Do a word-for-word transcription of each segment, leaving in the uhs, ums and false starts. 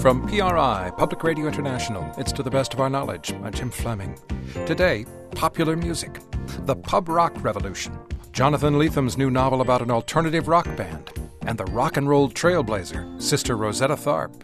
From P R I, Public Radio International, it's To the Best of Our Knowledge. I'm Jim Fleming. Today, popular music. The pub rock revolution. Jonathan Letham's new novel about an alternative rock band. And the rock and roll trailblazer, Sister Rosetta Tharpe.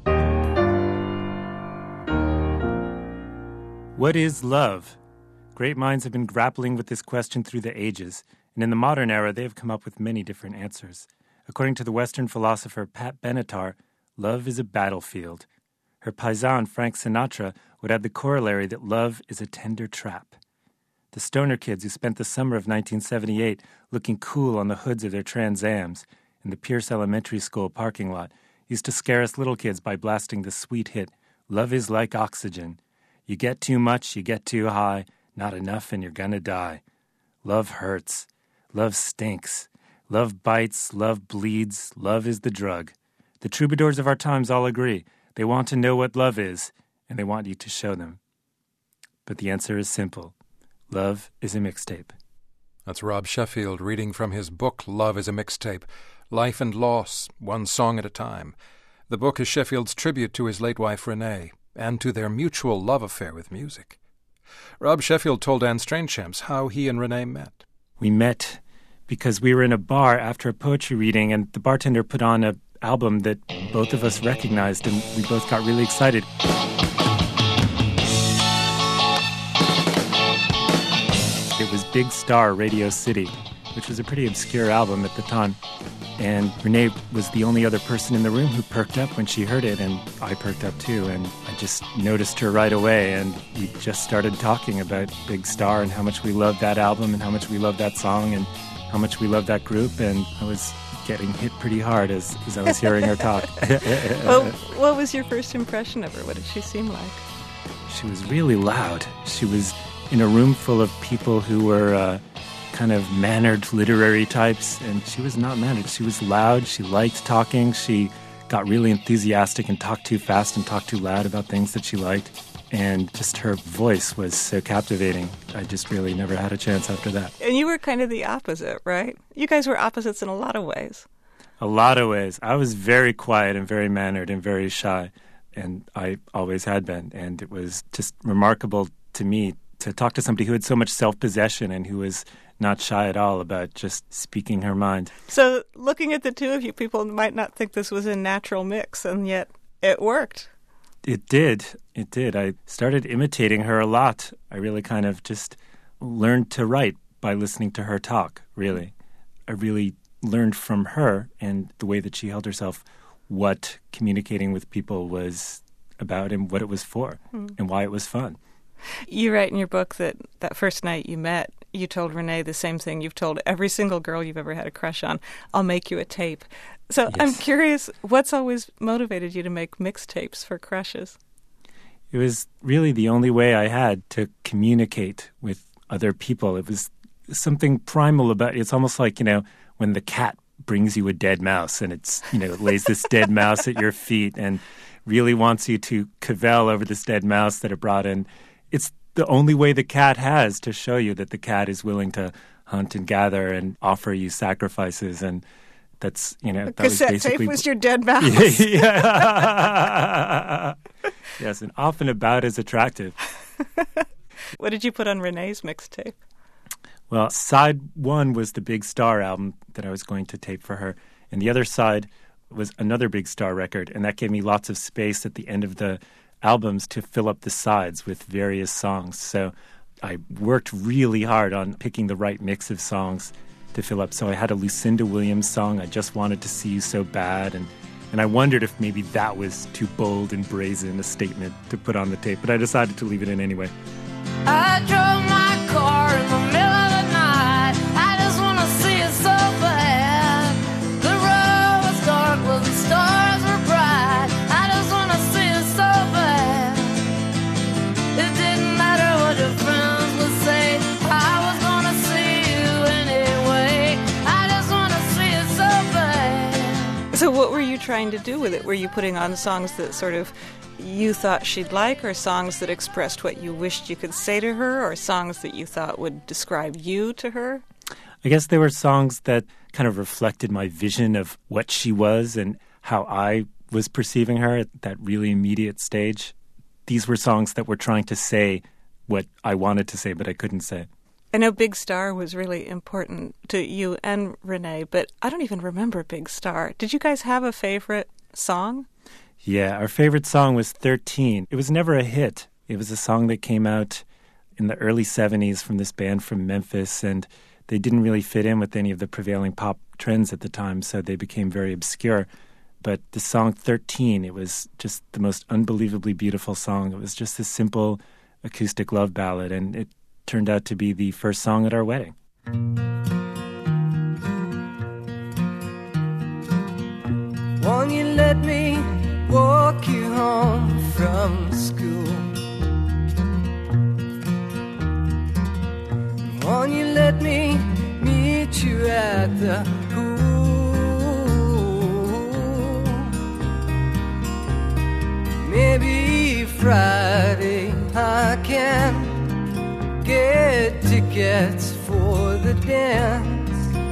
What is love? Great minds have been grappling with this question through the ages, and in the modern era, they have come up with many different answers. According to the Western philosopher Pat Benatar, love is a battlefield. Her paisan, Frank Sinatra, would add the corollary that love is a tender trap. The stoner kids who spent the summer of nineteen seventy-eight looking cool on the hoods of their Trans Ams in the Pierce Elementary School parking lot used to scare us little kids by blasting the sweet hit, Love is Like Oxygen. You get too much, you get too high, not enough and you're gonna die. Love hurts. Love stinks. Love bites. Love bleeds. Love is the drug. The troubadours of our times all agree. They want to know what love is, and they want you to show them. But the answer is simple. Love is a mixtape. That's Rob Sheffield reading from his book, Love is a Mixtape, Life and Loss, One Song at a Time. The book is Sheffield's tribute to his late wife, Renee, and to their mutual love affair with music. Rob Sheffield told Anne Strangeham's how he and Renee met. We met because we were in a bar after a poetry reading, and the bartender put on an album that both of us recognized, and we both got really excited. It was Big Star, Radio City, which was a pretty obscure album at the time. And Renee was the only other person in the room who perked up when she heard it, and I perked up too. And I just noticed her right away, and we just started talking about Big Star and how much we loved that album and how much we loved that song and how much we loved that group. And I was getting hit pretty hard as, as I was hearing her talk. Well, what was your first impression of her? What did she seem like? She was really loud. She was in a room full of people who were uh, kind of mannered literary types, and she was not mannered. She was loud. She liked talking. She got really enthusiastic and talked too fast and talked too loud about things that she liked. And just her voice was so captivating. I just really never had a chance after that. And you were kind of the opposite, right? You guys were opposites in a lot of ways. A lot of ways. I was very quiet and very mannered and very shy, and I always had been. And it was just remarkable to me to talk to somebody who had so much self-possession and who was not shy at all about just speaking her mind. So looking at the two of you, people might not think this was a natural mix, and yet it worked. It did. It did. I started imitating her a lot. I really kind of just learned to write by listening to her talk, really. I really learned from her and the way that she held herself what communicating with people was about and what it was for mm. and why it was fun. You write in your book that that first night you met, you told Renee the same thing you've told every single girl you've ever had a crush on. I'll make you a tape. So yes. I'm curious, what's always motivated you to make mixtapes for crushes? It was really the only way I had to communicate with other people. It was something primal about it. It's almost like, you know, when the cat brings you a dead mouse and it's, you know, it lays this dead mouse at your feet and really wants you to cavil over this dead mouse that it brought in. It's the only way the cat has to show you that the cat is willing to hunt and gather and offer you sacrifices. And that's, you know, that was cassette basically... tape was your dead mouse. Yeah. Yes, and often about as attractive. What did you put on Renee's mixtape? Well, side one was the Big Star album that I was going to tape for her. And the other side was another Big Star record. And that gave me lots of space at the end of the albums to fill up the sides with various songs. So I worked really hard on picking the right mix of songs to fill up. So I had a Lucinda Williams song, I Just Wanted to See You So Bad, and, and I wondered if maybe that was too bold and brazen a statement to put on the tape, but I decided to leave it in anyway. I drove my car in the middle of the night, I just want to see it so bad. The road was dark, well the stars were bright, I just want to see it so bad. It didn't matter what your friends would say, I was gonna see you anyway, I just want to see it so bad. So what were you trying to do with it? Were you putting on songs that sort of you thought she'd like, or songs that expressed what you wished you could say to her, or songs that you thought would describe you to her? I guess they were songs that kind of reflected my vision of what she was and how I was perceiving her at that really immediate stage, these were songs that were trying to say what I wanted to say, but I couldn't say. I know Big Star was really important to you and Renee, but I don't even remember Big Star. Did you guys have a favorite song? Yeah, our favorite song was thirteen. It was never a hit. It was a song that came out in the early seventies from this band from Memphis, and they didn't really fit in with any of the prevailing pop trends at the time, so they became very obscure. But the song thirteen, it was just the most unbelievably beautiful song. It was just this simple acoustic love ballad, and it turned out to be the first song at our wedding. Won't you let me walk you home from school? Won't you let me meet you at the pool? Maybe Friday I can get tickets for the dance,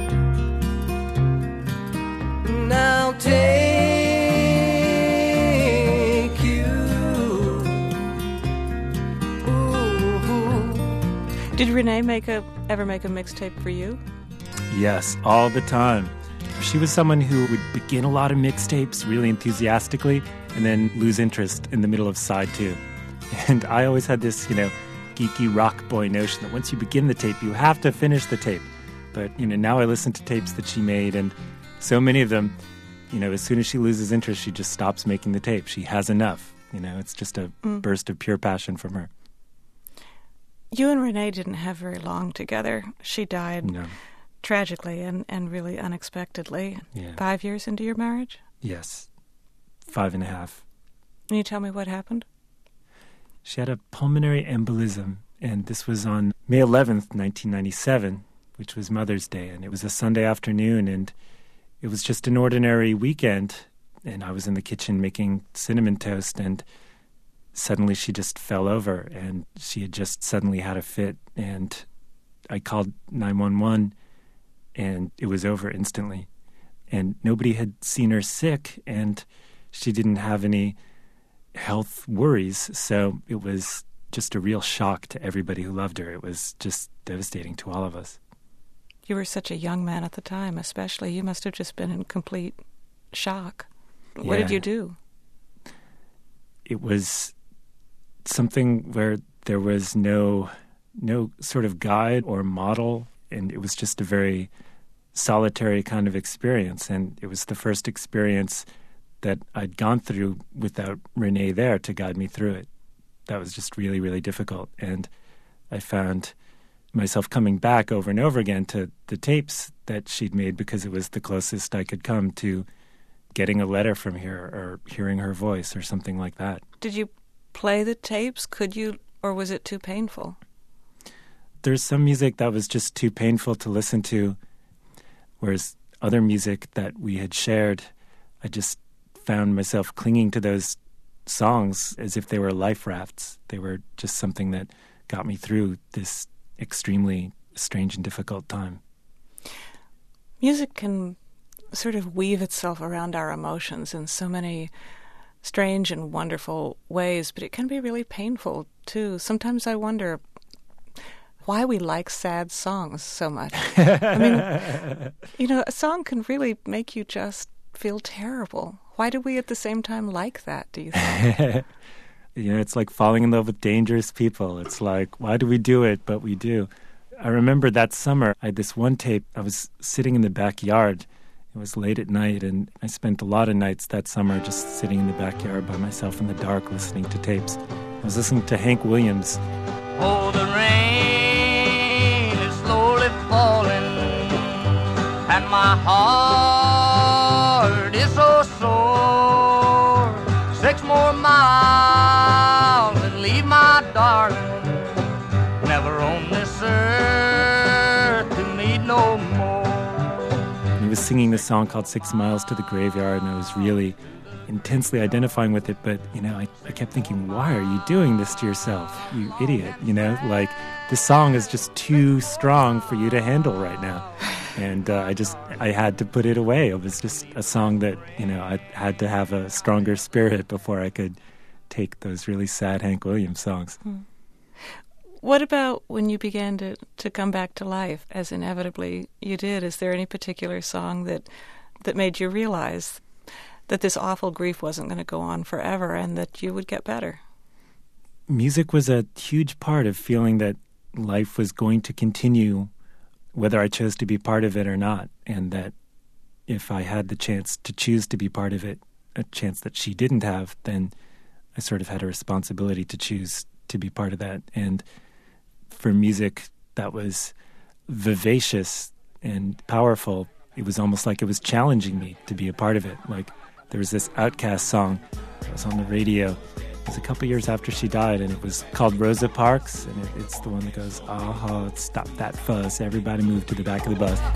and I'll take you. Ooh. Did Renee make a ever make a mixtape for you? Yes, all the time. She was someone who would begin a lot of mixtapes really enthusiastically and then lose interest in the middle of side two. And I always had this, you know, geeky rock boy notion that once you begin the tape, you have to finish the tape. But, you know, now I listen to tapes that she made, and so many of them, you know, as soon as she loses interest, she just stops making the tape. She has enough. You know, it's just a mm. burst of pure passion from her. You and Renee didn't have very long together. She died no. tragically and, and really unexpectedly. Yeah. Five years into your marriage? Yes. Five and a half. Can you tell me what happened? She had a pulmonary embolism, and this was on May eleventh, nineteen ninety-seven, which was Mother's Day, and it was a Sunday afternoon, and it was just an ordinary weekend, and I was in the kitchen making cinnamon toast, and suddenly she just fell over, and she had just suddenly had a fit, and I called nine one one, and it was over instantly, and nobody had seen her sick, and she didn't have any health worries, so it was just a real shock to everybody who loved her. It was just devastating to all of us. You were such a young man at the time, especially. You must have just been in complete shock. What yeah. did you do? It was something where there was no no sort of guide or model, and it was just a very solitary kind of experience, and it was the first experience that I'd gone through without Renee there to guide me through it. That was just really, really difficult. And I found myself coming back over and over again to the tapes that she'd made because it was the closest I could come to getting a letter from her or hearing her voice or something like that. Did you play the tapes? Could you, or was it too painful? There's some music that was just too painful to listen to, whereas other music that we had shared, I just found myself clinging to those songs as if they were life rafts. They were just something that got me through this extremely strange and difficult time. Music can sort of weave itself around our emotions in so many strange and wonderful ways, but it can be really painful too. Sometimes I wonder why we like sad songs so much. I mean, you know, a song can really make you just feel terrible. Why do we at the same time like that, do you think? You know, it's like falling in love with dangerous people. It's like, why do we do it? But we do. I remember that summer, I had this one tape. I was sitting in the backyard. It was late at night, and I spent a lot of nights that summer just sitting in the backyard by myself in the dark listening to tapes. I was listening to Hank Williams. Oh, the rain is slowly falling, and my heart is so sore. Six more miles and leave my darling, never on this earth to meet no more. He was singing this song called Six Miles to the Graveyard, and I was really intensely identifying with it, but, you know, I, I kept thinking, why are you doing this to yourself, you idiot? You know, like, this song is just too strong for you to handle right now. And uh, I just, I had to put it away. It was just a song that, you know, I had to have a stronger spirit before I could take those really sad Hank Williams songs. Hmm. What about when you began to, to come back to life, as inevitably you did? Is there any particular song that that made you realize that this awful grief wasn't going to go on forever and that you would get better? Music was a huge part of feeling that life was going to continue whether I chose to be part of it or not, and that if I had the chance to choose to be part of it, a chance that she didn't have, then I sort of had a responsibility to choose to be part of that. And for music that was vivacious and powerful, it was almost like it was challenging me to be a part of it. Like, there was this Outkast song that was on the radio. It was a couple years after she died, and it was called Rosa Parks, and it, it's the one that goes, "Oh, stop that fuss, everybody move to the back of the bus."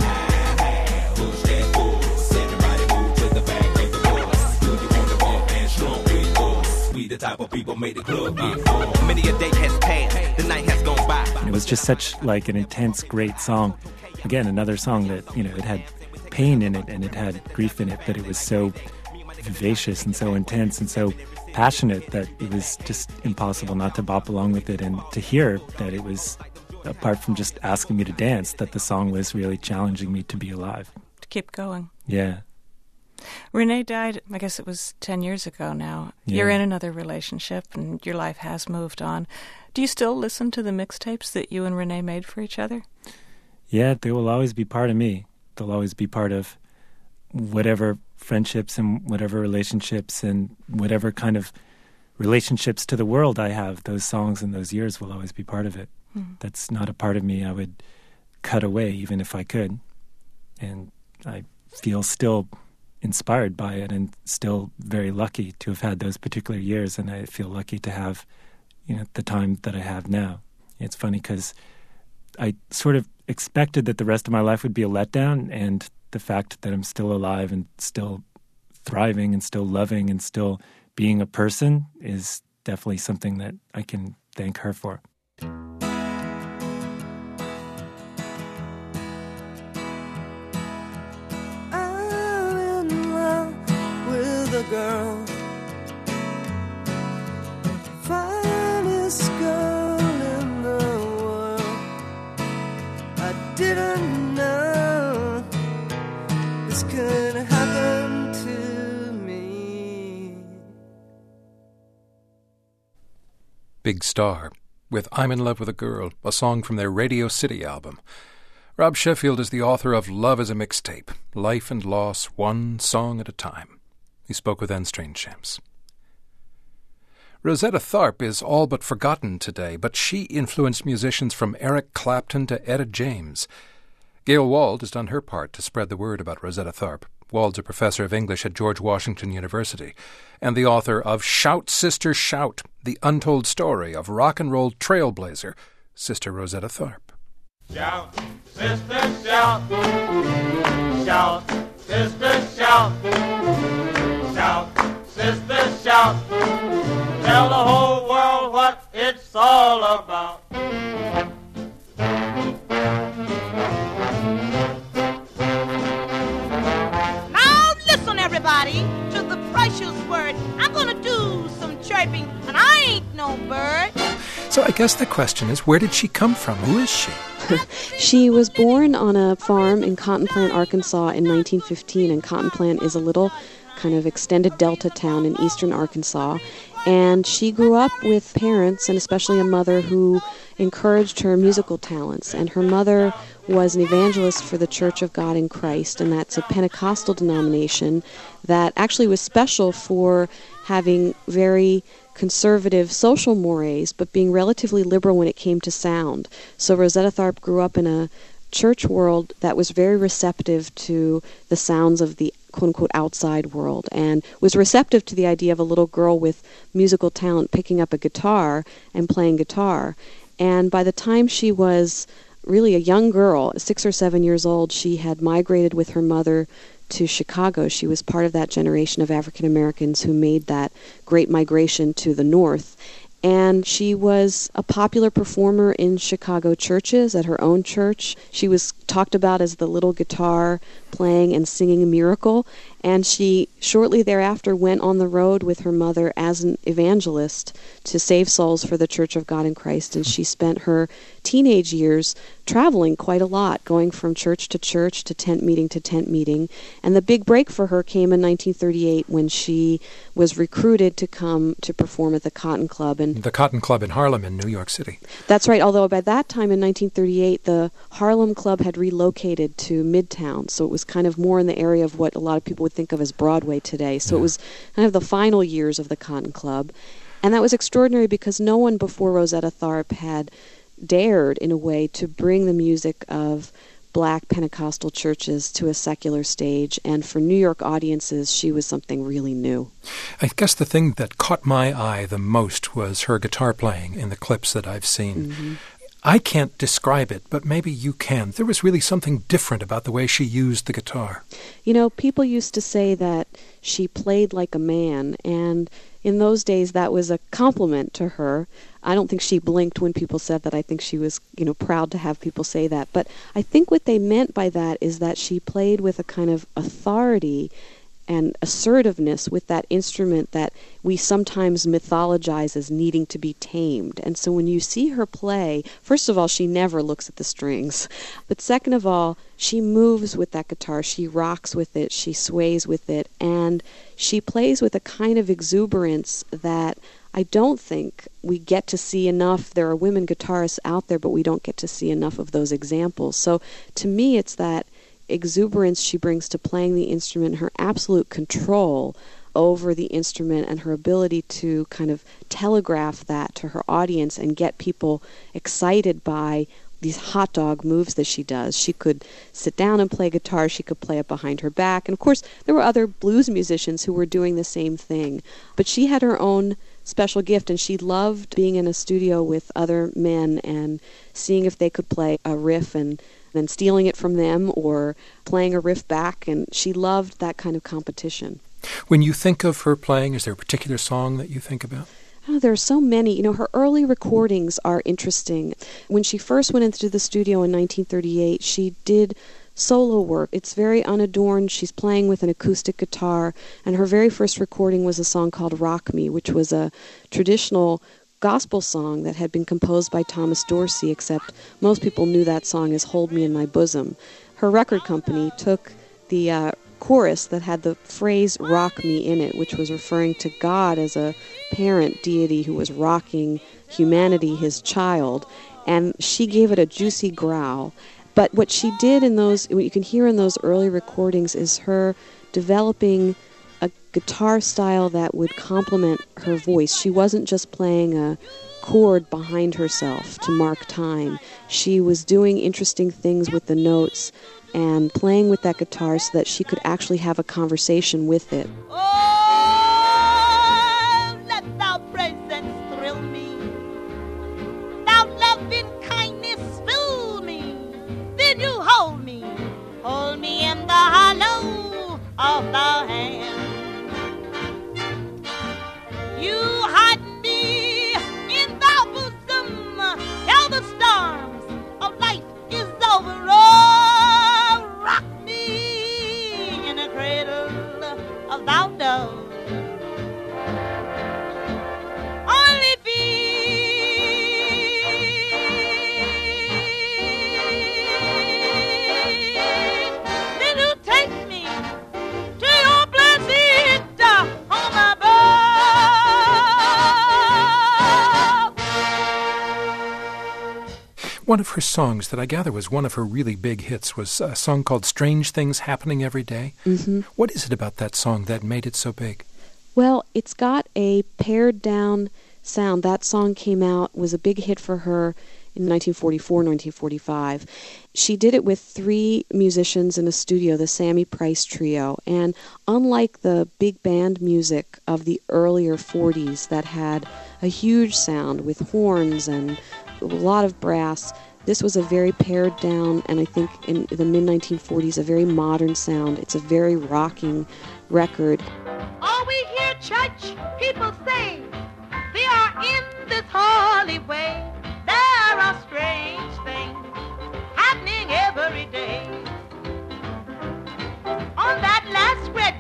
The type of people made the club get full. Many a day has passed, the night has gone by. And it was just such like an intense, great song. Again, another song that, you know, it had pain in it and it had grief in it, but it was so vivacious and so intense and so passionate that it was just impossible not to bop along with it, and to hear that it was, apart from just asking me to dance, that the song was really challenging me to be alive. To keep going. Yeah. Renee died, I guess it was ten years ago now. Yeah. You're in another relationship and your life has moved on. Do you still listen to the mixtapes that you and Renee made for each other? Yeah, they will always be part of me. They'll always be part of whatever friendships and whatever relationships and whatever kind of relationships to the world I have. Those songs and those years will always be part of it. Mm-hmm. That's not a part of me I would cut away, even if I could. And I feel still inspired by it and still very lucky to have had those particular years, and I feel lucky to have, you know, the time that I have now. It's funny because I sort of expected that the rest of my life would be a letdown, and the fact that I'm still alive and still thriving and still loving and still being a person is definitely something that I can thank her for. The girl, finest girl in the world. I didn't know this could happen to me. Big Star, with I'm in Love with a Girl, a song from their Radio City album. Rob Sheffield is the author of Love is a Mixtape, Life and Loss, One Song at a Time. He spoke with Anne Strange-Shams. Rosetta Tharpe is all but forgotten today, but she influenced musicians from Eric Clapton to Etta James. Gail Wald has done her part to spread the word about Rosetta Tharpe. Wald's a professor of English at George Washington University and the author of Shout, Sister, Shout, the untold story of rock and roll trailblazer, Sister Rosetta Tharpe. Shout, sister, shout. Shout, sister, shout. Shout, sister, shout. Tell the whole world what it's all about. Now listen, everybody, to the precious word. I'm gonna do some chirping, and I ain't no bird. So I guess the question is, where did she come from? Who is she? She was born on a farm in Cotton Plant, Arkansas in nineteen fifteen, and Cotton Plant is a little kind of extended delta town in eastern Arkansas. And she grew up with parents, and especially a mother, who encouraged her musical talents. And her mother was an evangelist for the Church of God in Christ, and that's a Pentecostal denomination that actually was special for having very conservative social mores, but being relatively liberal when it came to sound. So Rosetta Tharpe grew up in a church world that was very receptive to the sounds of the quote-unquote outside world, and was receptive to the idea of a little girl with musical talent picking up a guitar and playing guitar. And by the time she was really a young girl, six or seven years old, she had migrated with her mother to Chicago. She was part of that generation of African Americans who made that great migration to the north. And she was a popular performer in Chicago churches, at her own church. She was talked about as the little guitar playing and singing a miracle. And she shortly thereafter went on the road with her mother as an evangelist to save souls for the Church of God in Christ. And she spent her teenage years traveling quite a lot, going from church to church, to tent meeting to tent meeting. And the big break for her came in nineteen thirty-eight when she was recruited to come to perform at the Cotton Club. And the Cotton Club in Harlem in New York City. That's right, although by that time in nineteen thirty-eight, the Harlem Club had relocated to Midtown, so it was kind of more in the area of what a lot of people would think of as Broadway today. So yeah. It was kind of the final years of the Cotton Club. And that was extraordinary because no one before Rosetta Tharpe had dared, in a way, to bring the music of black Pentecostal churches to a secular stage, and for New York audiences, she was something really new. I guess the thing that caught my eye the most was her guitar playing in the clips that I've seen. Mm-hmm. I can't describe it, but maybe you can. There was really something different about the way she used the guitar. You know, people used to say that she played like a man, and in those days that was a compliment to her. I don't think she blinked when people said that. I think she was, you know, proud to have people say that. But I think what they meant by that is that she played with a kind of authority and assertiveness with that instrument that we sometimes mythologize as needing to be tamed. And so when you see her play, first of all, she never looks at the strings. But second of all, she moves with that guitar. She rocks with it. She sways with it. And she plays with a kind of exuberance that I don't think we get to see enough. There are women guitarists out there, but we don't get to see enough of those examples. So to me, it's that exuberance she brings to playing the instrument, her absolute control over the instrument, and her ability to kind of telegraph that to her audience and get people excited by these hot dog moves that she does. She could sit down and play guitar. She could play it behind her back. And of course, there were other blues musicians who were doing the same thing. But she had her own special gift, and she loved being in a studio with other men and seeing if they could play a riff and then stealing it from them or playing a riff back, and she loved that kind of competition. When you think of her playing, is there a particular song that you think about? Oh, there are so many. You know, her early recordings are interesting. When she first went into the studio in nineteen thirty-eight, she did solo work. It's very unadorned. She's playing with an acoustic guitar, and her very first recording was a song called Rock Me, which was a traditional gospel song that had been composed by Thomas Dorsey, except most people knew that song as Hold Me in My Bosom. Her record company took the uh, chorus that had the phrase rock me in it, which was referring to God as a parent deity who was rocking humanity, his child, and she gave it a juicy growl. But what she did in those, what you can hear in those early recordings, is her developing a guitar style that would complement her voice. She wasn't just playing a chord behind herself to mark time. She was doing interesting things with the notes and playing with that guitar so that she could actually have a conversation with it. Oh, let thou presence thrill me. Thou loving kindness fill me. Then you hold me, hold me in the hollow of thy hand. You hide me in thy bosom till the storms of life is over. Oh, rock me in a cradle of thy love. Only feet, then you take me to your blessed home above. One of her songs that I gather was one of her really big hits was a song called Strange Things Happening Every Day. Mm-hmm. What is it about that song that made it so big? Well, it's got a pared down sound. That song came out, was a big hit for her in nineteen forty-four, nineteen forty-five. She did it with three musicians in a studio, the Sammy Price Trio. And unlike the big band music of the earlier forties that had a huge sound with horns and a lot of brass, this was a very pared down, and I think in the mid nineteen forties, a very modern sound. It's a very rocking record. All we hear church people say, they are in this holy way. There are strange things happening every day.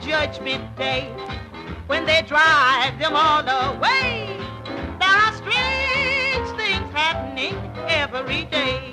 judgment day, when they drive them all away. There are strange things happening every day.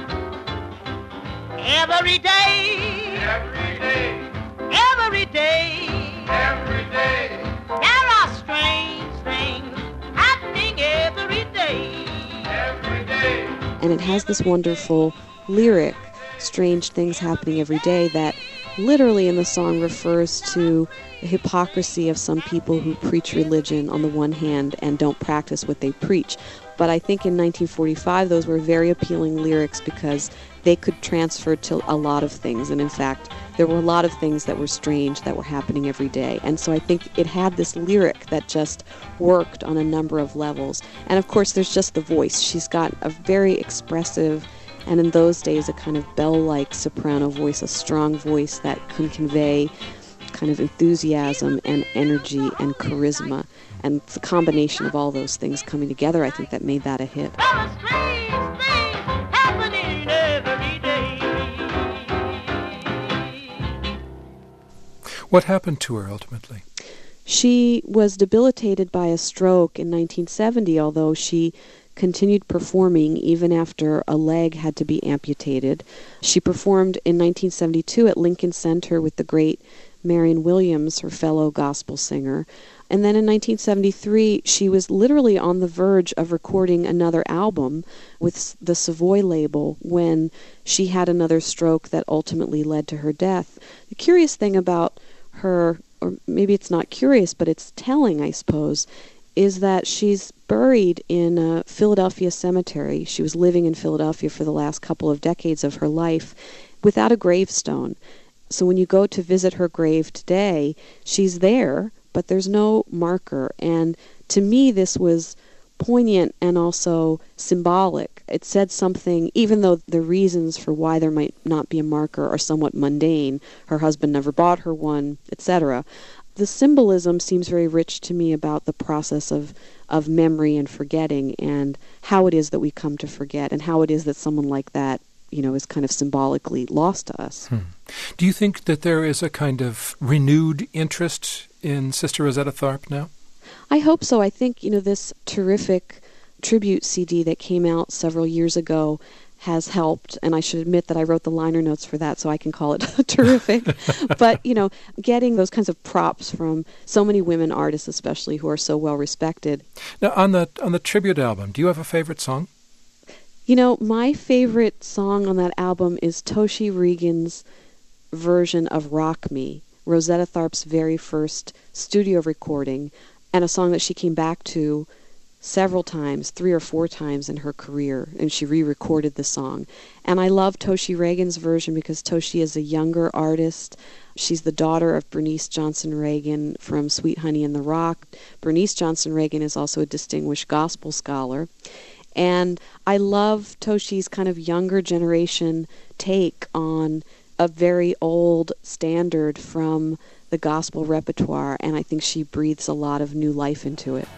Every day. Every day. Every day. Every day. There are strange things happening every day. Every day. And it has this wonderful lyric, strange things happening every day, that literally in the song refers to the hypocrisy of some people who preach religion on the one hand and don't practice what they preach. But I think in nineteen forty-five those were very appealing lyrics because they could transfer to a lot of things. And in fact, there were a lot of things that were strange that were happening every day. And so I think it had this lyric that just worked on a number of levels. And of course, there's just the voice. She's got a very expressive, and in those days, a kind of bell-like soprano voice, a strong voice that can convey kind of enthusiasm and energy and charisma. And it's a combination of all those things coming together, I think, that made that a hit. There are strange things happening every day. What happened to her ultimately? She was debilitated by a stroke in nineteen seventy, although she continued performing even after a leg had to be amputated. She performed in nineteen seventy-two at Lincoln Center with the great Marion Williams, her fellow gospel singer. And then in nineteen seventy-three, she was literally on the verge of recording another album with the Savoy label when she had another stroke that ultimately led to her death. The curious thing about her, or maybe it's not curious, but it's telling, I suppose, is that she's buried in a Philadelphia cemetery. She was living in Philadelphia for the last couple of decades of her life without a gravestone. So when you go to visit her grave today, she's there, but there's no marker. And to me, this was poignant and also symbolic. It said something, even though the reasons for why there might not be a marker are somewhat mundane. Her husband never bought her one, et cetera. The symbolism seems very rich to me about the process of, of memory and forgetting, and how it is that we come to forget, and how it is that someone like that, you know, is kind of symbolically lost to us. Hmm. Do you think that there is a kind of renewed interest in Sister Rosetta Tharpe now? I hope so. I think, you know, this terrific tribute C D that came out several years ago has helped, and I should admit that I wrote the liner notes for that, so I can call it terrific. But, you know, getting those kinds of props from so many women artists, especially, who are so well respected. Now, on the on the tribute album, do you have a favorite song? You know, my favorite song on that album is Toshi Regan's version of Rock Me, Rosetta Tharpe's very first studio recording, and a song that she came back to several times, three or four times in her career, and she re-recorded the song. And I love Toshi Regan's version because Toshi is a younger artist. She's the daughter of Bernice Johnson Reagan from Sweet Honey in the Rock. Bernice Johnson Reagan is also a distinguished gospel scholar. And I love Toshi's kind of younger generation take on a very old standard from the gospel repertoire, and I think she breathes a lot of new life into it.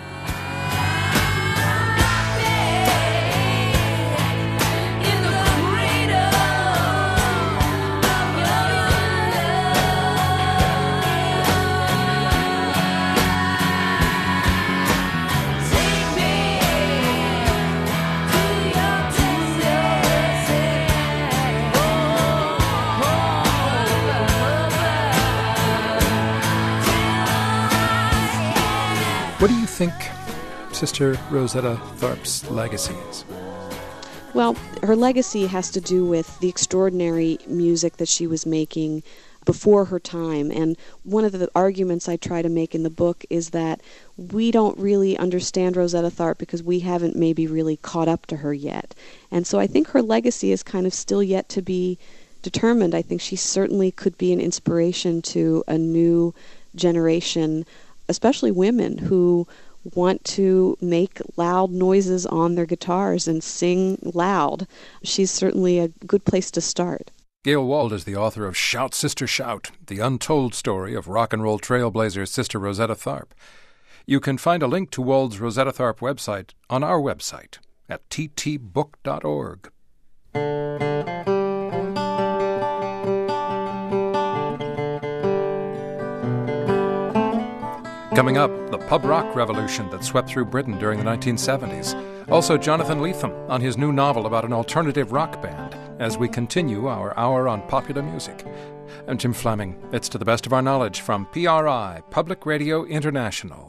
What do you think Sister Rosetta Tharpe's legacy is? Well, her legacy has to do with the extraordinary music that she was making before her time. And one of the arguments I try to make in the book is that we don't really understand Rosetta Tharpe because we haven't maybe really caught up to her yet. And so I think her legacy is kind of still yet to be determined. I think she certainly could be an inspiration to a new generation, especially women who want to make loud noises on their guitars and sing loud. She's certainly a good place to start. Gail Wald is the author of Shout, Sister, Shout, the untold story of rock and roll trailblazer Sister Rosetta Tharpe. You can find a link to Wald's Rosetta Tharpe website on our website at t t book dot org. Coming up, the pub rock revolution that swept through Britain during the nineteen seventies. Also, Jonathan Lethem on his new novel about an alternative rock band as we continue our hour on popular music. I'm Jim Fleming. It's To the Best of Our Knowledge from P R I, Public Radio International.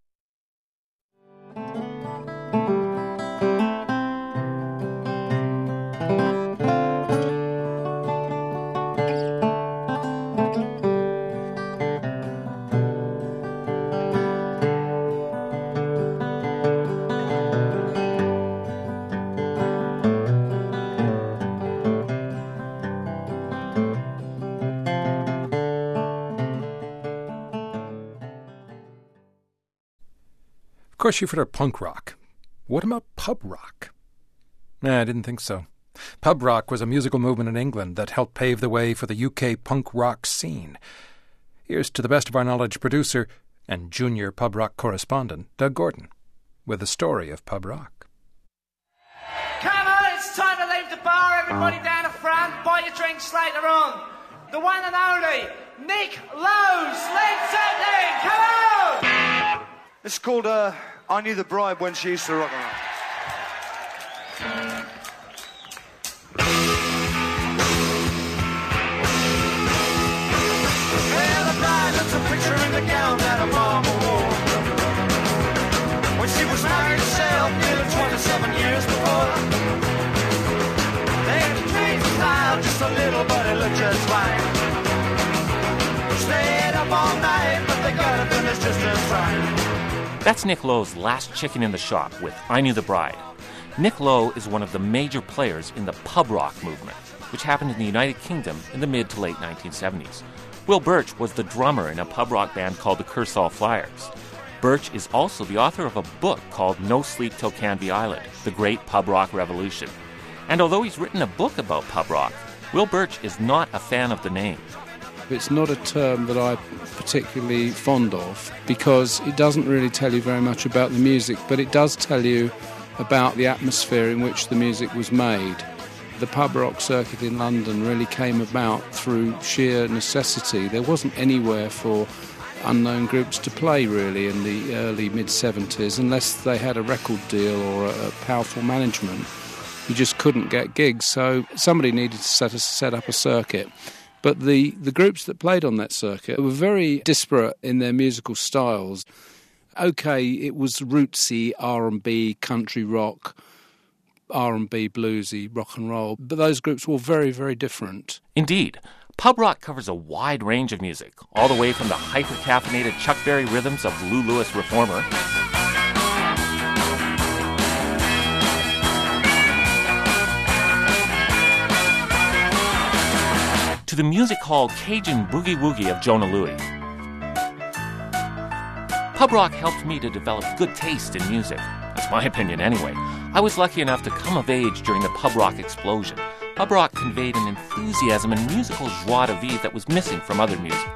Of course, you've heard of punk rock. What about pub rock? Nah, I didn't think so. Pub rock was a musical movement in England that helped pave the way for the U K punk rock scene. Here's To the Best of Our Knowledge producer and junior pub rock correspondent Doug Gordon with the story of pub rock. Come on, it's time to leave the bar. Everybody down the front, buy your drinks later on. The one and only Nick Lowe's, Led Zeppelin. Come on! It's called uh, I Knew the Bride When She Used to Rock Around. Well, the bride looks a picture in the gown that her mama wore when she was married herself nearly twenty-seven years before. They had to change the style just a little, but it looked just fine. Stayed up all night, but they got it finished just as fine. That's Nick Lowe's Last Chicken in the Shop with I Knew the Bride. Nick Lowe is one of the major players in the pub rock movement, which happened in the United Kingdom in the mid to late nineteen seventies. Will Birch was the drummer in a pub rock band called the Kersal Flyers. Birch is also the author of a book called No Sleep Till Canvey Island, The Great Pub Rock Revolution. And although he's written a book about pub rock, Will Birch is not a fan of the name. It's not a term that I'm particularly fond of because it doesn't really tell you very much about the music, but it does tell you about the atmosphere in which the music was made. The pub rock circuit in London really came about through sheer necessity. There wasn't anywhere for unknown groups to play really in the early mid-seventies unless they had a record deal or a, a powerful management. You just couldn't get gigs, so somebody needed to set, a, set up a circuit. But the, the groups that played on that circuit were very disparate in their musical styles. OK, it was rootsy R and B, country rock, R and B, bluesy, rock and roll. But those groups were very, very different. Indeed. Pub rock covers a wide range of music, all the way from the hyper-caffeinated Chuck Berry rhythms of Lou Lewis Reformer to the music hall Cajun Boogie Woogie of Jonah Louie. Pub rock helped me to develop good taste in music. That's my opinion anyway. I was lucky enough to come of age during the pub rock explosion. Pub rock conveyed an enthusiasm and musical joie de vivre that was missing from other music.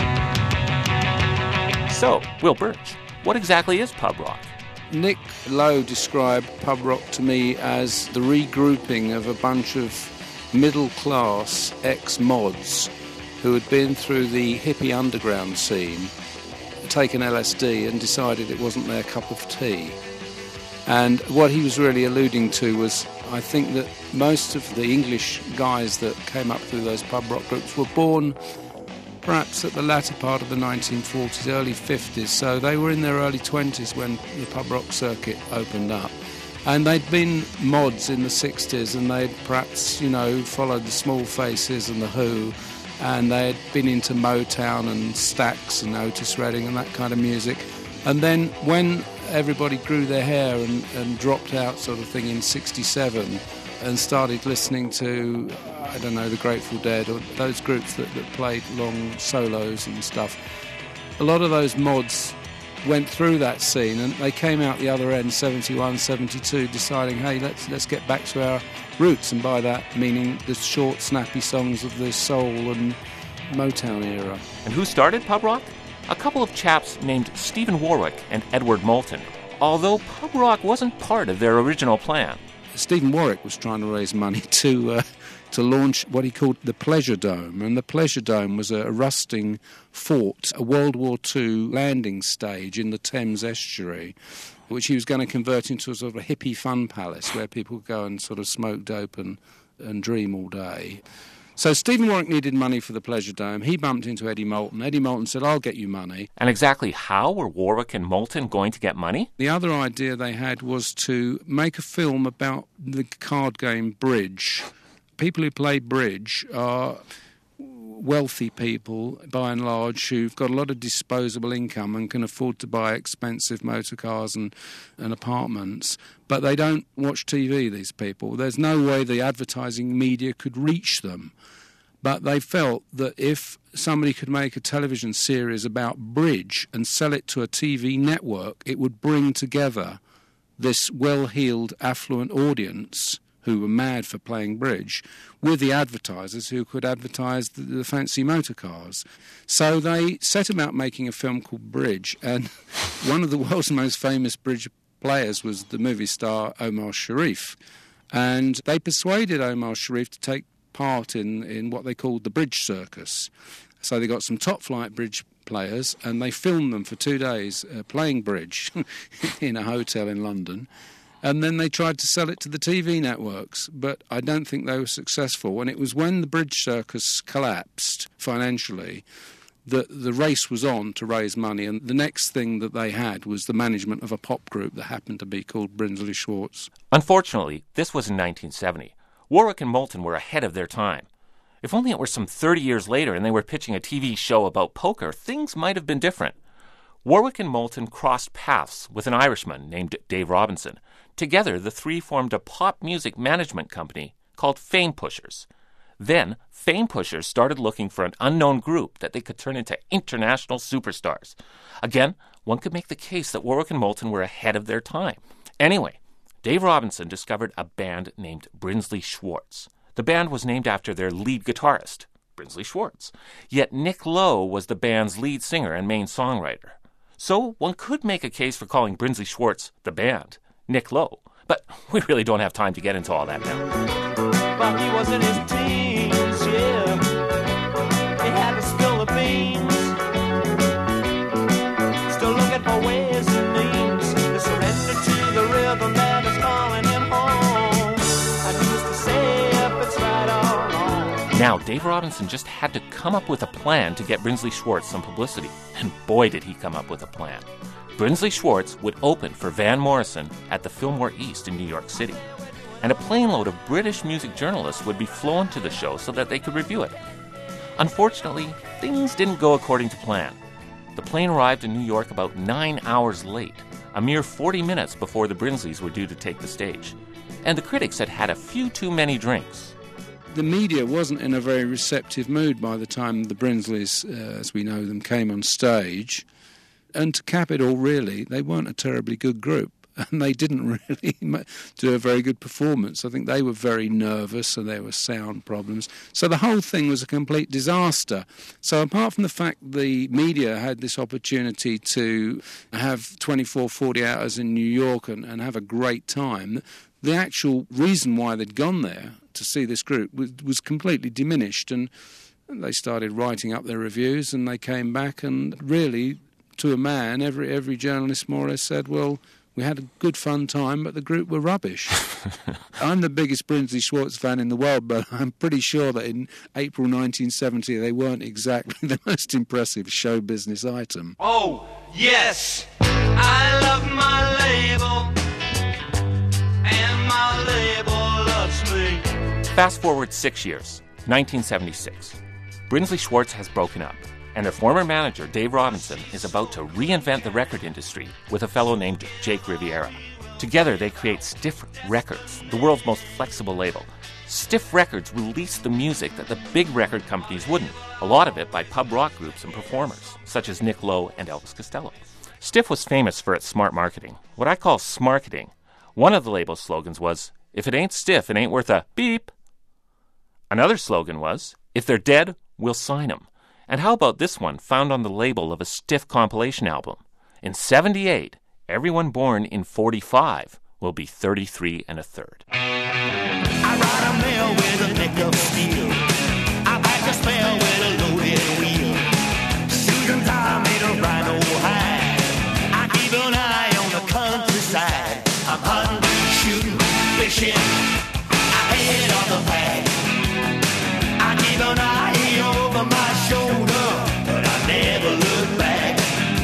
So, Will Birch, what exactly is pub rock? Nick Lowe described pub rock to me as the regrouping of a bunch of middle-class ex-mods who had been through the hippie underground scene, taken L S D and decided it wasn't their cup of tea. And what he was really alluding to was, I think that most of the English guys that came up through those pub rock groups were born perhaps at the latter part of the nineteen forties, early fifties, so they were in their early twenties when the pub rock circuit opened up. And they'd been mods in the sixties, and they'd perhaps, you know, followed the Small Faces and the Who, and they'd been into Motown and Stax and Otis Redding and that kind of music. And then when everybody grew their hair and, and dropped out sort of thing in sixty-seven and started listening to, I don't know, the Grateful Dead or those groups that, that played long solos and stuff, a lot of those mods went through that scene and they came out the other end, seventy-one, seventy-two, deciding, hey, let's let's get back to our roots, and by that meaning the short, snappy songs of the soul and Motown era. And who started pub rock? A couple of chaps named Stephen Warwick and Edward Moulton, although pub rock wasn't part of their original plan. Stephen Warwick was trying to raise money to uh, to launch what he called the Pleasure Dome. And the Pleasure Dome was a rusting fort, a World War Two landing stage in the Thames estuary, which he was going to convert into a sort of a hippie fun palace where people could go and sort of smoke dope and, and dream all day. So Stephen Warwick needed money for the Pleasure Dome. He bumped into Eddie Moulton. Eddie Moulton said, I'll get you money. And exactly how were Warwick and Moulton going to get money? The other idea they had was to make a film about the card game bridge. People who play bridge are wealthy people, by and large, who've got a lot of disposable income and can afford to buy expensive motor cars and, and apartments, but they don't watch T V, these people. There's no way the advertising media could reach them. But they felt that if somebody could make a television series about bridge and sell it to a T V network, it would bring together this well-heeled, affluent audience who were mad for playing bridge, with the advertisers who could advertise the, the fancy motor cars. So they set about making a film called Bridge, and one of the world's most famous bridge players was the movie star Omar Sharif. And they persuaded Omar Sharif to take part in, in what they called the Bridge Circus. So they got some top-flight bridge players, and they filmed them for two days uh, playing bridge in a hotel in London. And then they tried to sell it to the T V networks, but I don't think they were successful. And it was when the Bridge Circus collapsed financially that the race was on to raise money. And the next thing that they had was the management of a pop group that happened to be called Brinsley Schwarz. Unfortunately, this was in nineteen seventy. Warwick and Moulton were ahead of their time. If only it were some thirty years later and they were pitching a T V show about poker, things might have been different. Warwick and Moulton crossed paths with an Irishman named Dave Robinson. Together, the three formed a pop music management company called Fame Pushers. Then, Fame Pushers started looking for an unknown group that they could turn into international superstars. Again, one could make the case that Warwick and Moulton were ahead of their time. Anyway, Dave Robinson discovered a band named Brinsley Schwarz. The band was named after their lead guitarist, Brinsley Schwarz. Yet Nick Lowe was the band's lead singer and main songwriter. So one could make a case for calling Brinsley Schwarz the band, Nick Lowe. But we really don't have time to get into all that now. But he was in his teens, yeah. He had to spill the beans. Still looking for ways and means to surrender to the rhythm that is calling him home. And who's to say if it's right or wrong? Now, Dave Robinson just had to come up with a plan to get Brinsley Schwarz some publicity. And boy, did he come up with a plan. Brinsley Schwarz would open for Van Morrison at the Fillmore East in New York City. And a plane load of British music journalists would be flown to the show so that they could review it. Unfortunately, things didn't go according to plan. The plane arrived in New York about nine hours late, a mere forty minutes before the Brinsleys were due to take the stage. And the critics had had a few too many drinks. The media wasn't in a very receptive mood by the time the Brinsleys, uh, as we know them, came on stage. And to cap it all, really, they weren't a terribly good group. And they didn't really do a very good performance. I think they were very nervous and there were sound problems. So the whole thing was a complete disaster. So apart from the fact the media had this opportunity to have twenty-four, forty hours in New York and, and have a great time, the actual reason why they'd gone there to see this group was, was completely diminished. And they started writing up their reviews and they came back and really, to a man, every every journalist more or less said, well, we had a good fun time, but the group were rubbish. I'm the biggest Brinsley Schwarz fan in the world, but I'm pretty sure that in April nineteen seventy they weren't exactly the most impressive show business item. Oh, yes, I love my label, and my label loves me. Fast forward six years, nineteen seventy-six. Brinsley Schwarz has broken up, and their former manager, Dave Robinson, is about to reinvent the record industry with a fellow named Jake Riviera. Together, they create Stiff Records, the world's most flexible label. Stiff Records released the music that the big record companies wouldn't, a lot of it by pub rock groups and performers, such as Nick Lowe and Elvis Costello. Stiff was famous for its smart marketing, what I call smarketing. One of the label's slogans was, if it ain't stiff, it ain't worth a beep. Another slogan was, if they're dead, we'll sign them. And how about this one, found on the label of a Stiff compilation album? In seventy-eight, everyone born in forty-five will be thirty-three and a third. I ride a mill with a nickel of steel. I back a spell with a loaded wheel. Susan's eye made a rhino hide. I keep an eye on the countryside. I'm hunting, shooting, fishing. I head on the bag. I keep an eye over my shoulder, but I never look back.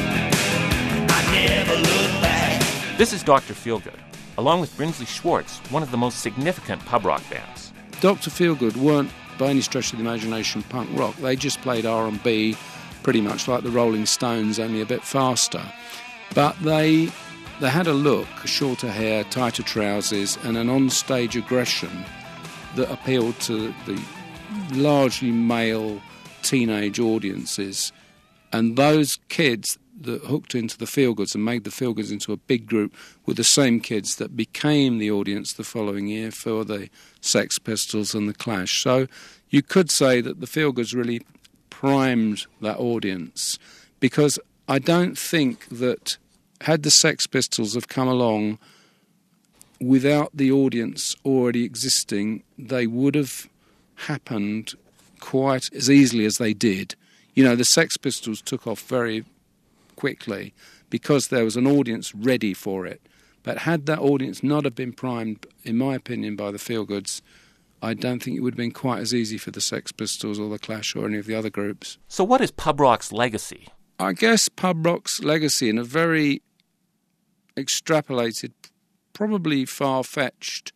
I never look back. This is Doctor Feelgood, along with Brinsley Schwartz, one of the most significant pub rock bands. Doctor Feelgood weren't, by any stretch of the imagination, punk rock. They just played R and B, pretty much like the Rolling Stones, only a bit faster. But they they had a look, shorter hair, tighter trousers, and an on-stage aggression that appealed to the largely male teenage audiences. And those kids that hooked into the Feelgoods and made the Feelgoods into a big group were the same kids that became the audience the following year for the Sex Pistols and the Clash. So you could say that the Feelgoods really primed that audience, because I don't think that had the Sex Pistols have come along without the audience already existing, they would have happened quite as easily as they did. You know, the Sex Pistols took off very quickly because there was an audience ready for it. But had that audience not have been primed, in my opinion, by the Feelgoods, I don't think it would have been quite as easy for the Sex Pistols or the Clash or any of the other groups. So what is pub rock's legacy? I guess pub rock's legacy, in a very extrapolated, probably far-fetched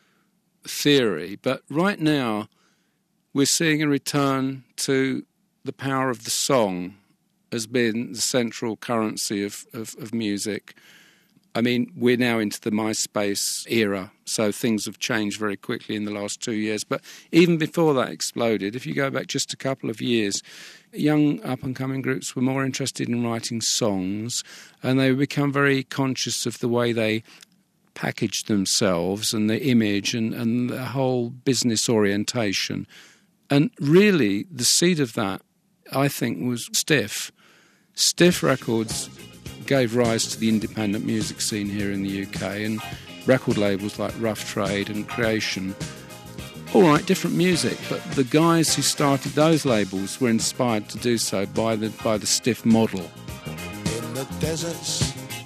theory, but right now we're seeing a return to the power of the song as being the central currency of, of, of music. I mean, we're now into the MySpace era, so things have changed very quickly in the last two years. But even before that exploded, if you go back just a couple of years, young up-and-coming groups were more interested in writing songs, and they become very conscious of the way they packaged themselves and the image and, and the whole business orientation. And really, the seed of that, I think, was Stiff. Stiff Records gave rise to the independent music scene here in the U K, and record labels like Rough Trade and Creation. All right, different music, but the guys who started those labels were inspired to do so by the by the Stiff model. In the deserts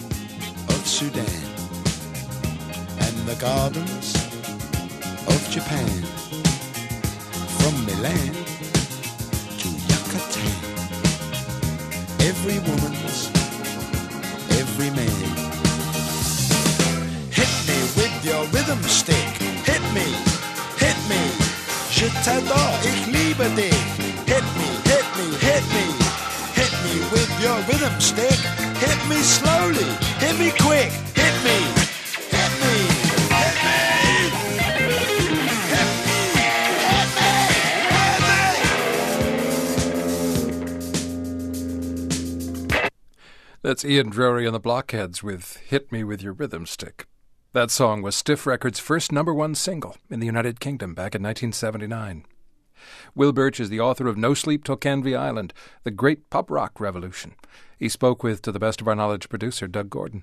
of Sudan and the gardens of Japan, from Milan to Yucatan, every woman's every man. Hit me with your rhythm stick. Hit me, hit me. Je t'adore, ich liebe dich. Hit me, hit me, hit me. Hit me with your rhythm stick. Hit me slowly, hit me quick. Hit me, hit me, hit me. Hit me, hit me, hit me. That's Ian Drury and the Blockheads with Hit Me With Your Rhythm Stick. That song was Stiff Records' first number one single in the United Kingdom back in nineteen seventy-nine. Will Birch is the author of No Sleep Till Canvey Island, the great pub rock revolution. He spoke with, to the best of our knowledge, producer Doug Gordon.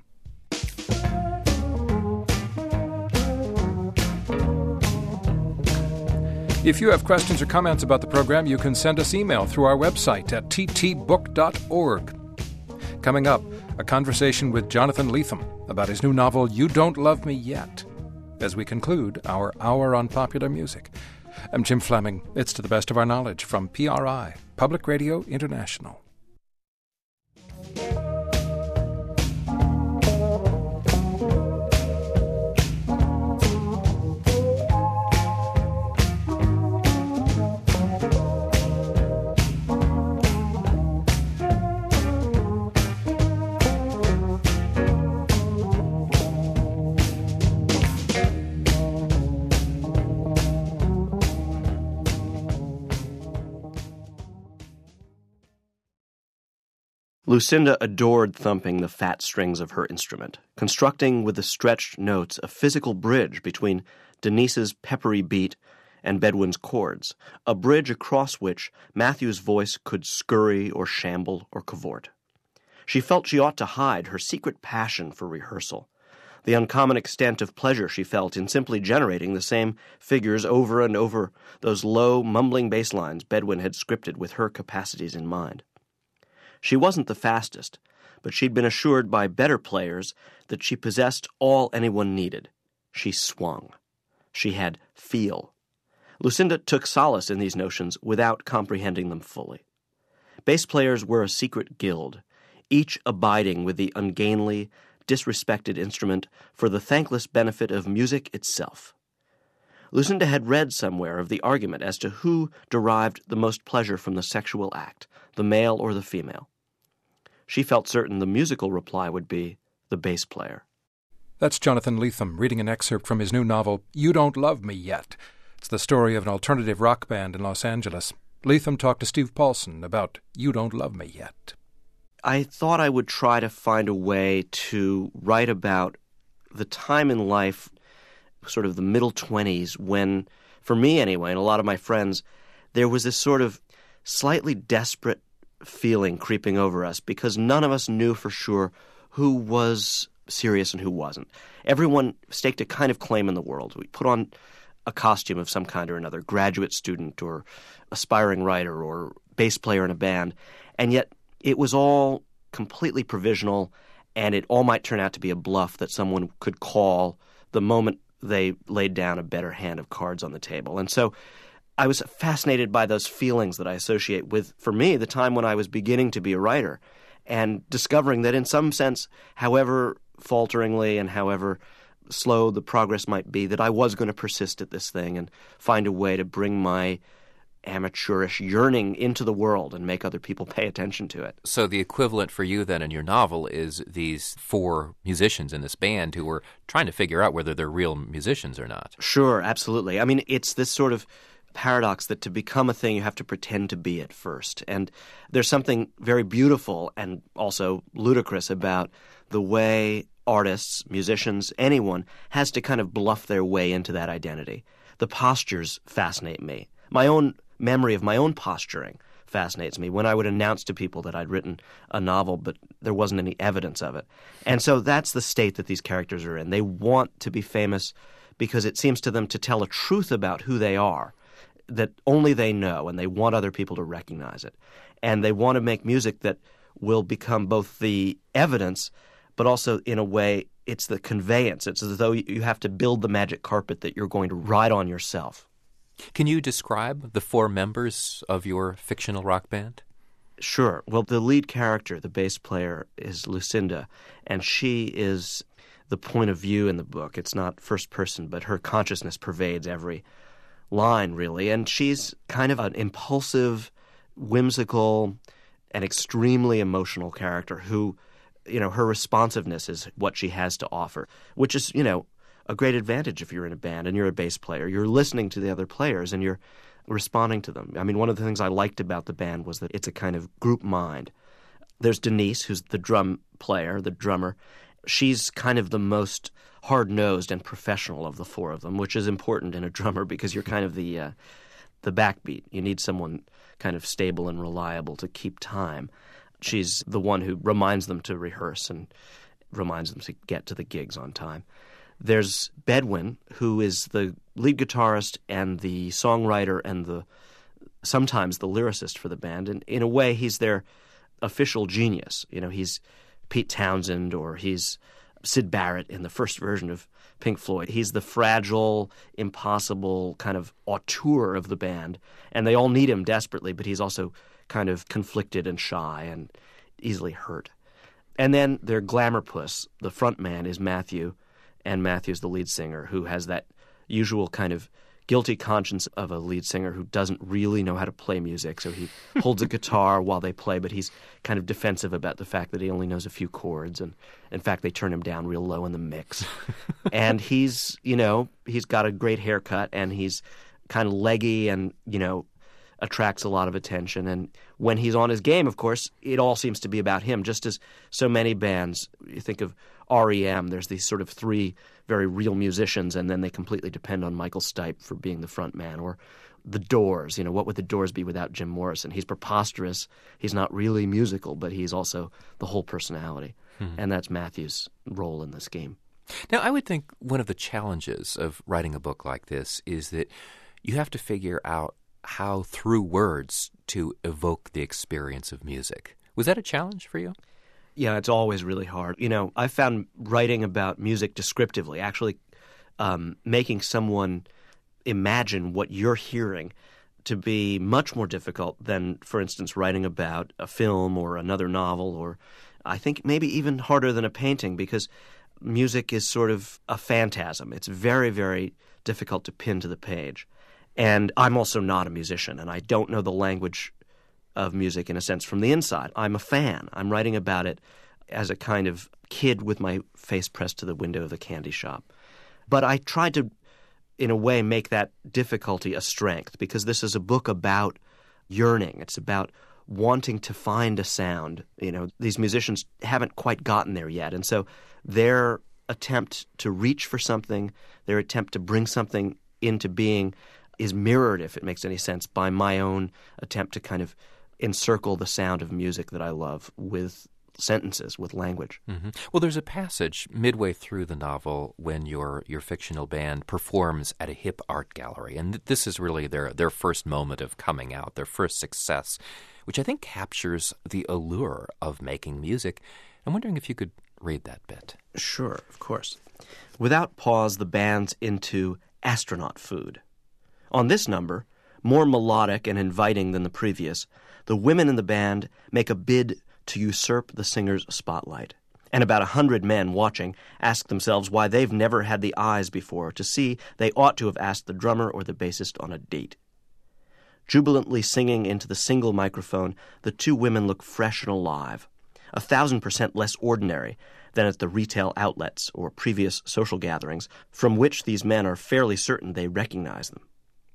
If you have questions or comments about the program, you can send us email through our website at t t book dot org. Coming up, a conversation with Jonathan Lethem about his new novel, You Don't Love Me Yet, as we conclude our Hour on Popular Music. I'm Jim Fleming. It's To the Best of Our Knowledge from P R I, Public Radio International. Lucinda adored thumping the fat strings of her instrument, constructing with the stretched notes a physical bridge between Denise's peppery beat and Bedouin's chords, a bridge across which Matthew's voice could scurry or shamble or cavort. She felt she ought to hide her secret passion for rehearsal, the uncommon extent of pleasure she felt in simply generating the same figures over and over those low, mumbling bass lines Bedouin had scripted with her capacities in mind. She wasn't the fastest, but she'd been assured by better players that she possessed all anyone needed. She swung. She had feel. Lucinda took solace in these notions without comprehending them fully. Bass players were a secret guild, each abiding with the ungainly, disrespected instrument for the thankless benefit of music itself. Lucinda had read somewhere of the argument as to who derived the most pleasure from the sexual act, the male or the female. She felt certain the musical reply would be the bass player. That's Jonathan Lethem reading an excerpt from his new novel, You Don't Love Me Yet. It's the story of an alternative rock band in Los Angeles. Lethem talked to Steve Paulson about You Don't Love Me Yet. I thought I would try to find a way to write about the time in life, sort of the middle twenties, when, for me anyway, and a lot of my friends, there was this sort of slightly desperate feeling creeping over us because none of us knew for sure who was serious and who wasn't. Everyone staked a kind of claim in the world. We put on a costume of some kind or another, graduate student or aspiring writer or bass player in a band, and yet it was all completely provisional, and it all might turn out to be a bluff that someone could call the moment they laid down a better hand of cards on the table. And so I was fascinated by those feelings that I associate with, for me, the time when I was beginning to be a writer, and discovering that in some sense, however falteringly and however slow the progress might be, that I was going to persist at this thing and find a way to bring my amateurish yearning into the world and make other people pay attention to it. So the equivalent for you then in your novel is these four musicians in this band who were trying to figure out whether they're real musicians or not. Sure, absolutely. I mean, it's this sort of paradox that to become a thing you have to pretend to be at first. And there's something very beautiful and also ludicrous about the way artists, musicians, anyone has to kind of bluff their way into that identity. The postures fascinate me. My own memory of my own posturing fascinates me when I would announce to people that I'd written a novel, but there wasn't any evidence of it. And so that's the state that these characters are in. They want to be famous because it seems to them to tell a truth about who they are that only they know, and they want other people to recognize it. And they want to make music that will become both the evidence, but also in a way it's the conveyance. It's as though you have to build the magic carpet that you're going to ride on yourself. Can you describe the four members of your fictional rock band? Sure. Well, the lead character, the bass player, is Lucinda, and she is the point of view in the book. It's not first person, but her consciousness pervades every line, really. And she's kind of an impulsive, whimsical, and extremely emotional character who, you know, her responsiveness is what she has to offer, which is, you know, a great advantage if you're in a band and you're a bass player. You're listening to the other players and you're responding to them. I mean, one of the things I liked about the band was that it's a kind of group mind. There's Denise, who's the drum player, the drummer. She's kind of the most hard-nosed and professional of the four of them, which is important in a drummer because you're kind of the uh, the backbeat. You need someone kind of stable and reliable to keep time. She's the one who reminds them to rehearse and reminds them to get to the gigs on time. There's Bedouin, who is the lead guitarist and the songwriter and the sometimes the lyricist for the band. And in a way, he's their official genius. You know, he's Pete Townsend or he's Syd Barrett in the first version of Pink Floyd. He's the fragile, impossible kind of auteur of the band. And they all need him desperately, but he's also kind of conflicted and shy and easily hurt. And then their glamour puss, the front man, is Matthew. And Matthew's the lead singer, who has that usual kind of guilty conscience of a lead singer who doesn't really know how to play music. So he holds a guitar while they play, but he's kind of defensive about the fact that he only knows a few chords. And in fact, they turn him down real low in the mix. And he's, you know, he's got a great haircut and he's kind of leggy and, you know, attracts a lot of attention. And when he's on his game, of course, it all seems to be about him, just as so many bands. You think of R E M, there's these sort of three very real musicians, and then they completely depend on Michael Stipe for being the front man. Or The Doors, you know, what would The Doors be without Jim Morrison? He's preposterous, he's not really musical, but he's also the whole personality. Hmm. And that's Matthew's role in this game. Now, I would think one of the challenges of writing a book like this is that you have to figure out how, through words, to evoke the experience of music. Was that a challenge for you? Yeah, it's always really hard. You know, I found writing about music descriptively, actually um, making someone imagine what you're hearing, to be much more difficult than, for instance, writing about a film or another novel, or I think maybe even harder than a painting, because music is sort of a phantasm. It's very, very difficult to pin to the page. And I'm also not a musician, and I don't know the language of music in a sense from the inside. I'm a fan. I'm writing about it as a kind of kid with my face pressed to the window of the candy shop. But I tried to, in a way, make that difficulty a strength, because this is a book about yearning. It's about wanting to find a sound. You know, these musicians haven't quite gotten there yet, and so their attempt to reach for something, their attempt to bring something into being is mirrored, if it makes any sense, by my own attempt to kind of encircle the sound of music that I love with sentences, with language. Mm-hmm. Well, there's a passage midway through the novel when your your fictional band performs at a hip art gallery, and th- this is really their, their first moment of coming out, their first success, which I think captures the allure of making music. I'm wondering if you could read that bit. Sure, of course. Without pause, the band's into astronaut food. On this number, more melodic and inviting than the previous, the women in the band make a bid to usurp the singer's spotlight. And about a hundred men watching ask themselves why they've never had the eyes before to see they ought to have asked the drummer or the bassist on a date. Jubilantly singing into the single microphone, the two women look fresh and alive, a thousand percent less ordinary than at the retail outlets or previous social gatherings from which these men are fairly certain they recognize them.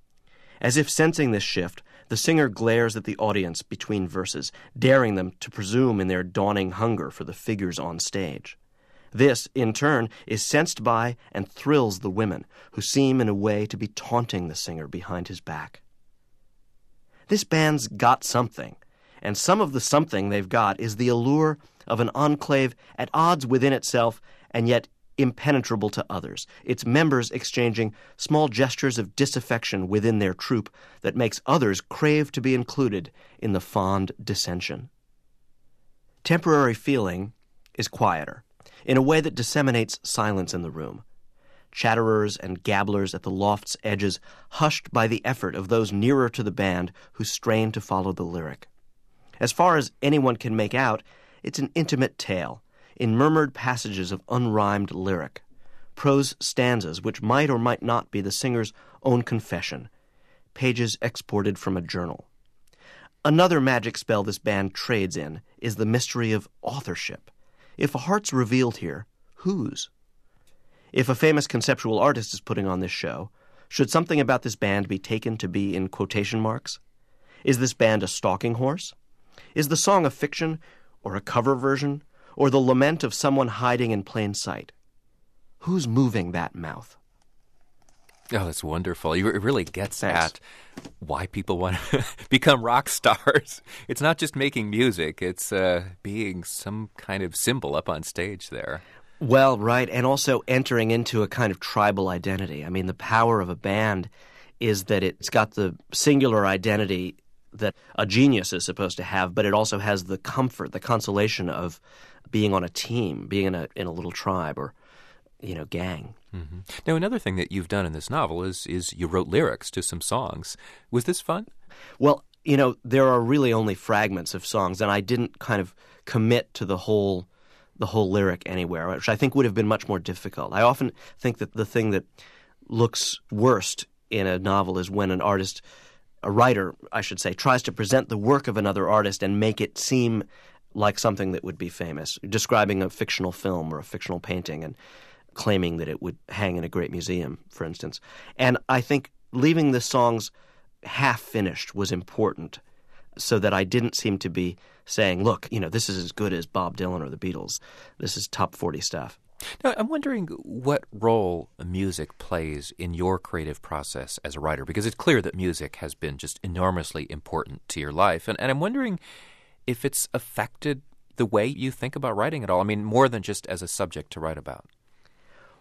As if sensing this shift, the singer glares at the audience between verses, daring them to presume in their dawning hunger for the figures on stage. This, in turn, is sensed by and thrills the women, who seem in a way to be taunting the singer behind his back. This band's got something, and some of the something they've got is the allure of an enclave at odds within itself and yet impenetrable to others, its members exchanging small gestures of disaffection within their troupe that makes others crave to be included in the fond dissension. Temporary feeling is quieter, in a way that disseminates silence in the room. Chatterers and gabblers at the loft's edges hushed by the effort of those nearer to the band who strain to follow the lyric. As far as anyone can make out, it's an intimate tale, in murmured passages of unrhymed lyric, prose stanzas which might or might not be the singer's own confession, pages exported from a journal. Another magic spell this band trades in is the mystery of authorship. If a heart's revealed here, whose? If a famous conceptual artist is putting on this show, should something about this band be taken to be in quotation marks? Is this band a stalking horse? Is the song a fiction or a cover version, or the lament of someone hiding in plain sight? Who's moving that mouth? Oh, that's wonderful. It really gets Thanks. at why people want to become rock stars. It's not just making music. It's uh, being some kind of symbol up on stage there. Well, right, and also entering into a kind of tribal identity. I mean, the power of a band is that it's got the singular identity that a genius is supposed to have, but it also has the comfort, the consolation of being on a team, being in a in a little tribe or, you know, gang. Mm-hmm. Now, another thing that you've done in this novel is is you wrote lyrics to some songs. Was this fun? Well, you know, there are really only fragments of songs, and I didn't kind of commit to the whole the whole lyric anywhere, which I think would have been much more difficult. I often think that the thing that looks worst in a novel is when an artist, a writer, I should say, tries to present the work of another artist and make it seem like something that would be famous, describing a fictional film or a fictional painting and claiming that it would hang in a great museum, for instance. And I think leaving the songs half-finished was important so that I didn't seem to be saying, look, you know, this is as good as Bob Dylan or the Beatles. This is top forty stuff. Now, I'm wondering what role music plays in your creative process as a writer, because it's clear that music has been just enormously important to your life. And, and I'm wondering if it's affected the way you think about writing at all. I mean, more than just as a subject to write about.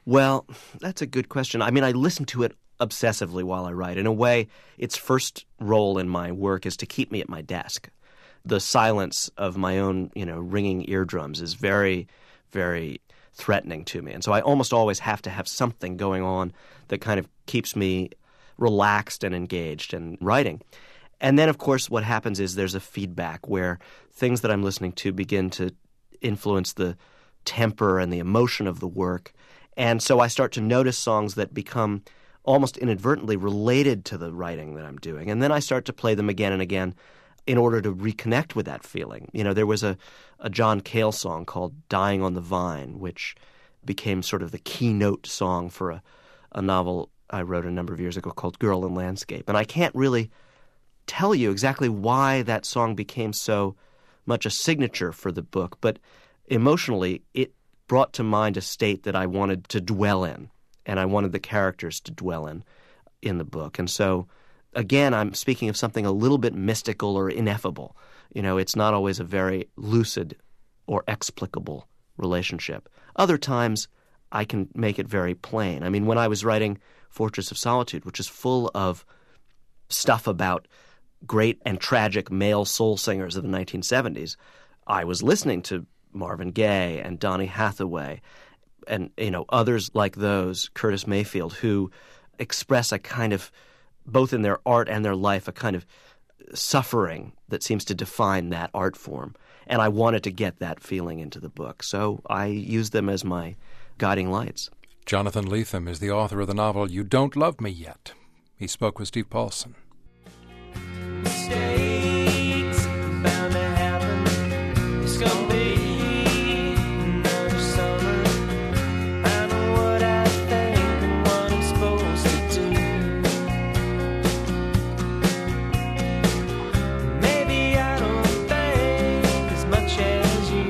Well, that's a good question. I mean, I listen to it obsessively while I write. In a way, its first role in my work is to keep me at my desk. The silence of my own, you know, ringing eardrums is very, very threatening to me. And so I almost always have to have something going on that kind of keeps me relaxed and engaged in writing. And then, of course, what happens is there's a feedback where things that I'm listening to begin to influence the temper and the emotion of the work. And so I start to notice songs that become almost inadvertently related to the writing that I'm doing. And then I start to play them again and again in order to reconnect with that feeling. You know, there was a, a John Cale song called Dying on the Vine, which became sort of the keynote song for a, a novel I wrote a number of years ago called Girl in Landscape. And I can't really tell you exactly why that song became so much a signature for the book, but emotionally it brought to mind a state that I wanted to dwell in, and I wanted the characters to dwell in in the book. And so, again, I'm speaking of something a little bit mystical or ineffable. You know, it's not always a very lucid or explicable relationship. Other times, I can make it very plain. I mean, when I was writing Fortress of Solitude, which is full of stuff about great and tragic male soul singers of the nineteen seventies, I was listening to Marvin Gaye and Donny Hathaway and, you know, others like those, Curtis Mayfield, who express a kind of, both in their art and their life, a kind of suffering that seems to define that art form. And I wanted to get that feeling into the book, so I used them as my guiding lights. Jonathan Lethem is the author of the novel You Don't Love Me Yet. He spoke with Steve Paulson. Mistakes bound to happen. It's gonna be another summer. I know what I think and what I'm supposed to do. Maybe I don't think as much as you.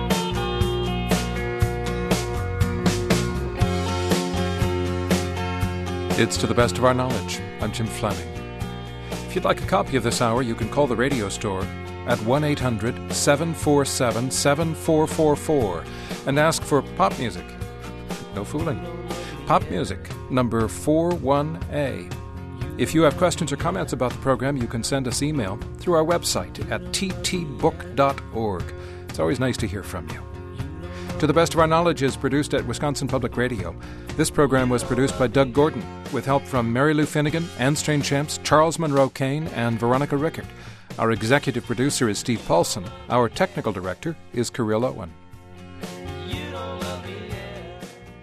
It's To the Best of Our Knowledge. I'm Jim Fleming. If you'd like a copy of this hour, you can call the radio store at one eight hundred seven four seven seven four four four and ask for pop music. No fooling. Pop music, number four one A. If you have questions or comments about the program, you can send us email through our website at t t book dot org. It's always nice to hear from you. To the Best of Our Knowledge is produced at Wisconsin Public Radio. This program was produced by Doug Gordon, with help from Mary Lou Finnegan, Anne Strainchamps, Charles Monroe Kane, and Veronica Rickert. Our executive producer is Steve Paulson. Our technical director is Kirill Owen.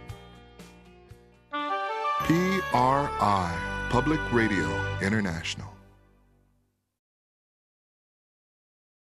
P R I, Public Radio International.